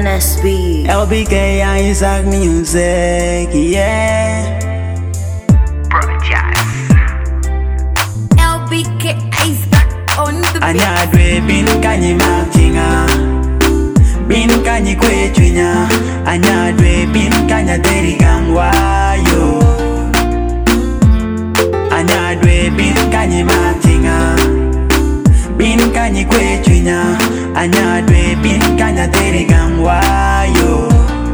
NSB. LBK Isaac Music, yeah. LBK Isaac on the beat. Anyadwe bin kanyi makinga, bin kanyi kwechwinya. Anyadwe bin kanya derigangwayo. Anyadwe bin kanyi makinga, bin kanyi kwechwinya. Anyadwe bin kanya derigangwayo.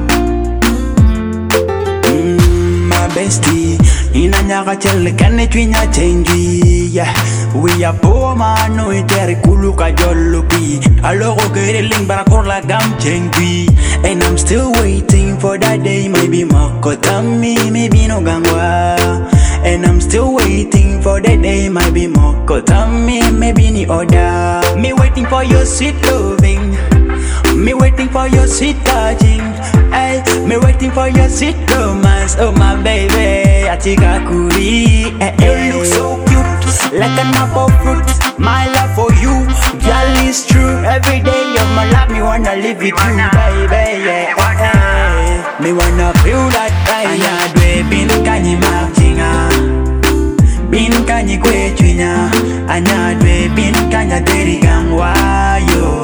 My bestie, inanyaka chele kane chwinya chengi, yeah. We are poor man, no itere kuluka jolopi. Alogo kere ling barakorla gam chengi. And I'm still waiting for that day. Maybe makotami, maybe no gangwa. And I'm still waiting for that day. Maybe makotami, maybe ni order. Me waiting for your sweet loving. Me waiting for your sweet touching. Ay, me waiting for your sweet romance. Oh my baby, atika kuri. You look so cute, like an apple fruit. My love for you, girl, is true. Every day of my life, me wanna live with you, baby. Yeah. Hey, me wanna feel that right. Anyadwe bin kanyi makinga, bin kanyi kwechwinya. Anyadwe bin kanya derigangwayo.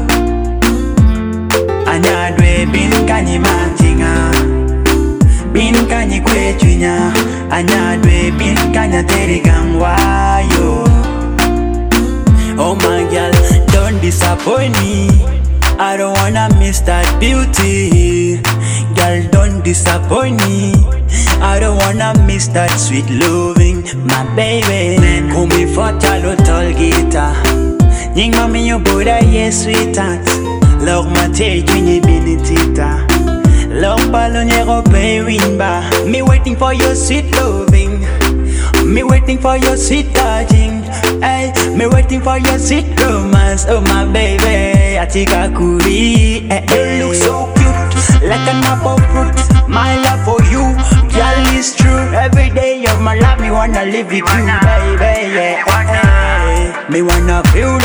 Anyadwe bin kanyi makinga, bin kanyi kwechwinya. Anyadwe bin kanya derigangwayo. Oh my girl, don't disappoint me. I don't wanna miss that beauty. Girl, don't disappoint me. I don't wanna miss that sweet loving, my baby. Call me for chalo tall guitar. Nying mami yo boda ye sweetheart. Log ma te jwenye benetita. Log palo nyego pay winba. Me waiting for your sweet loving. Me waiting for your sweet touching. Ay, me waiting for your sweet romance. Oh my baby, atika kuri. You look so cute, like an apple fruit. My love for you, girl, is true. Every day of my life, me wanna live with you, baby. Yeah. Ay, me wanna feel